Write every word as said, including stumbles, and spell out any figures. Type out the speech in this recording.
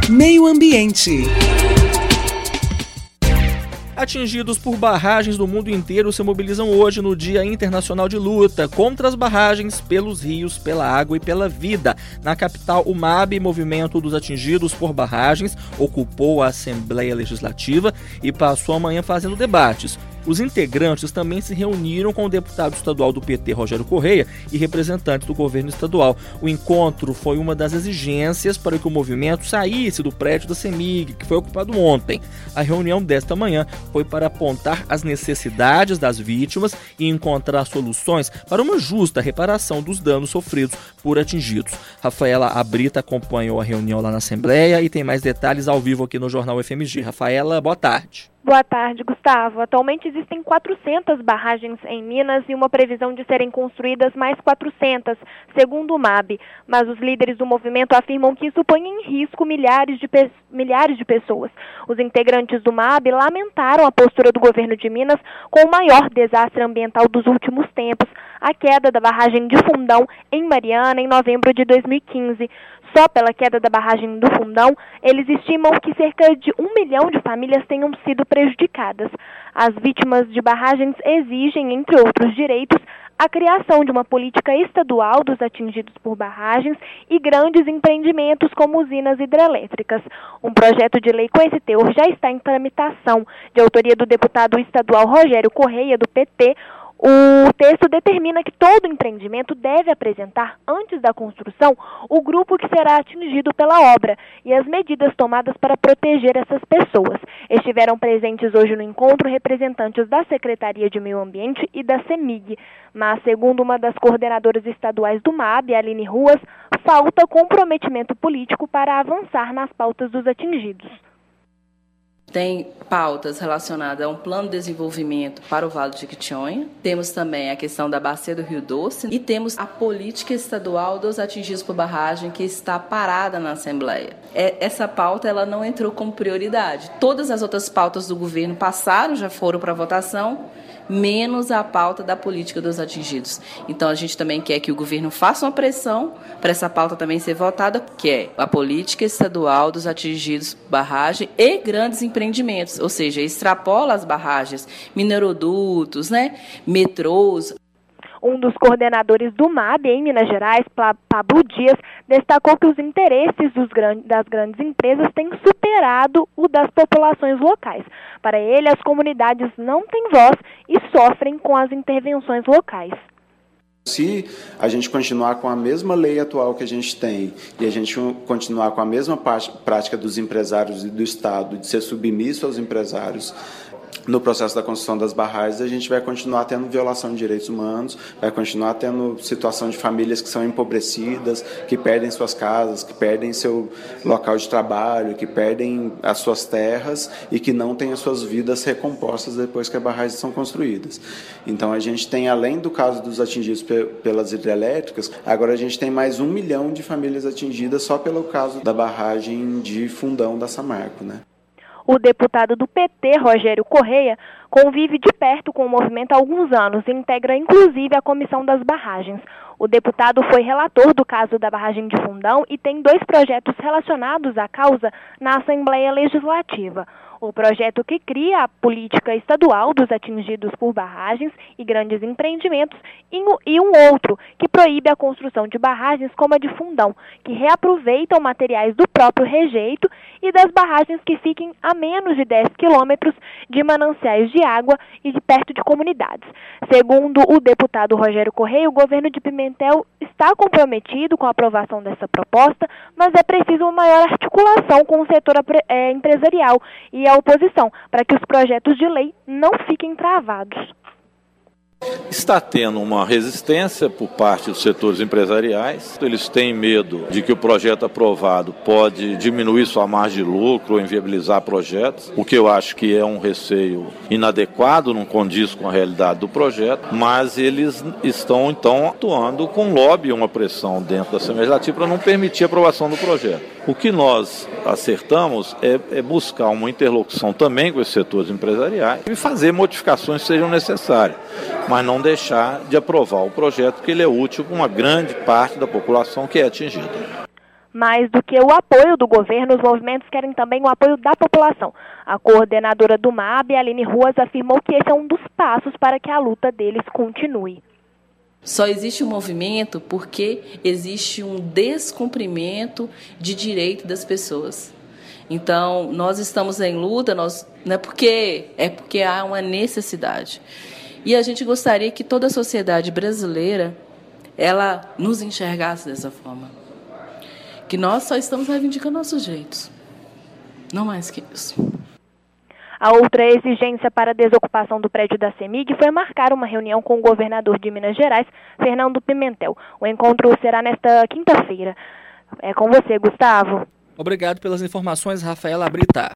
Meio Ambiente. Atingidos por barragens do mundo inteiro se mobilizam hoje no Dia Internacional de Luta contra as barragens pelos rios, pela água e pela vida. Na capital, o M A B, Movimento dos Atingidos por Barragens, ocupou a Assembleia Legislativa e passou a manhã fazendo debates. Os integrantes também se reuniram com o deputado estadual do P T, Rogério Correia, e representantes do governo estadual. O encontro foi uma das exigências para que o movimento saísse do prédio da CEMIG, que foi ocupado ontem. A reunião desta manhã foi para apontar as necessidades das vítimas e encontrar soluções para uma justa reparação dos danos sofridos por atingidos. Rafaela Abrita acompanhou a reunião lá na Assembleia e tem mais detalhes ao vivo aqui no Jornal F M G. Rafaela, boa tarde. Boa tarde, Gustavo. Atualmente existem quatrocentas barragens em Minas e uma previsão de serem construídas mais quatrocentas, segundo o M A B. Mas os líderes do movimento afirmam que isso põe em risco milhares de, pe- milhares de pessoas. Os integrantes do M A B lamentaram a postura do governo de Minas com o maior desastre ambiental dos últimos tempos, a queda da barragem de Fundão em Mariana em novembro de dois mil e quinze. Só pela queda da barragem do Fundão, eles estimam que cerca de um milhão de famílias tenham sido prejudicadas. As vítimas de barragens exigem, entre outros direitos, a criação de uma política estadual dos atingidos por barragens e grandes empreendimentos como usinas hidrelétricas. Um projeto de lei com esse teor já está em tramitação, de autoria do deputado estadual Rogério Correia, do P T. O texto determina que todo empreendimento deve apresentar, antes da construção, o grupo que será atingido pela obra e as medidas tomadas para proteger essas pessoas. Estiveram presentes hoje no encontro representantes da Secretaria de Meio Ambiente e da CEMIG, mas, segundo uma das coordenadoras estaduais do M A B, Aline Ruas, falta comprometimento político para avançar nas pautas dos atingidos. Tem pautas relacionadas a um plano de desenvolvimento para o Vale do Jequitinhonha. Temos também a questão da bacia do Rio Doce e temos a política estadual dos atingidos por barragem que está parada na Assembleia. Essa pauta ela não entrou como prioridade. Todas as outras pautas do governo passaram, já foram para votação, menos a pauta da política dos atingidos. Então, a gente também quer que o governo faça uma pressão para essa pauta também ser votada, que é a política estadual dos atingidos por barragem e grandes empreendimentos, ou seja, extrapola as barragens, minerodutos, né, metrôs. Um dos coordenadores do M A B em Minas Gerais, Pablo Dias, destacou que os interesses dos grandes, das grandes empresas têm superado o das populações locais. Para ele, as comunidades não têm voz e sofrem com as intervenções locais. Se a gente continuar com a mesma lei atual que a gente tem e a gente continuar com a mesma prática dos empresários e do Estado de ser submisso aos empresários no processo da construção das barragens, a gente vai continuar tendo violação de direitos humanos, vai continuar tendo situação de famílias que são empobrecidas, que perdem suas casas, que perdem seu local de trabalho, que perdem as suas terras e que não têm as suas vidas recompostas depois que as barragens são construídas. Então, a gente tem, além do caso dos atingidos pelas hidrelétricas, agora a gente tem mais um milhão de famílias atingidas só pelo caso da barragem de Fundão da Samarco, né? O deputado do P T, Rogério Correia, convive de perto com o movimento há alguns anos e integra inclusive a Comissão das Barragens. O deputado foi relator do caso da barragem de Fundão e tem dois projetos relacionados à causa na Assembleia Legislativa. O projeto que cria a política estadual dos atingidos por barragens e grandes empreendimentos e um outro que proíbe a construção de barragens como a de Fundão, que reaproveitam materiais do próprio rejeito e das barragens que fiquem a menos de dez quilômetros de mananciais de água e de perto de comunidades. Segundo o deputado Rogério Correia, o governo de Pimentel está comprometido com a aprovação dessa proposta, mas é preciso uma maior articulação com o setor é, empresarial e a oposição, para que os projetos de lei não fiquem travados. Está tendo uma resistência por parte dos setores empresariais. Eles têm medo de que o projeto aprovado pode diminuir sua margem de lucro ou inviabilizar projetos, o que eu acho que é um receio inadequado, não condiz com a realidade do projeto, mas eles estão, então, atuando com lobby, uma pressão dentro da Assembleia Legislativa para não permitir a aprovação do projeto. O que nós acertamos é, é buscar uma interlocução também com esses setores empresariais e fazer modificações que sejam necessárias, mas não deixar de aprovar o projeto, porque ele é útil para uma grande parte da população que é atingida. Mais do que o apoio do governo, os movimentos querem também o apoio da população. A coordenadora do M A B, Aline Ruas, afirmou que esse é um dos passos para que a luta deles continue. Só existe um movimento porque existe um descumprimento de direito das pessoas. Então, nós estamos em luta, nós, não é porque, é porque há uma necessidade. E a gente gostaria que toda a sociedade brasileira ela nos enxergasse dessa forma. Que nós só estamos reivindicando nossos direitos. Não mais que isso. A outra exigência para a desocupação do prédio da CEMIG foi marcar uma reunião com o governador de Minas Gerais, Fernando Pimentel. O encontro será nesta quinta-feira. É com você, Gustavo. Obrigado pelas informações, Rafaela Brita.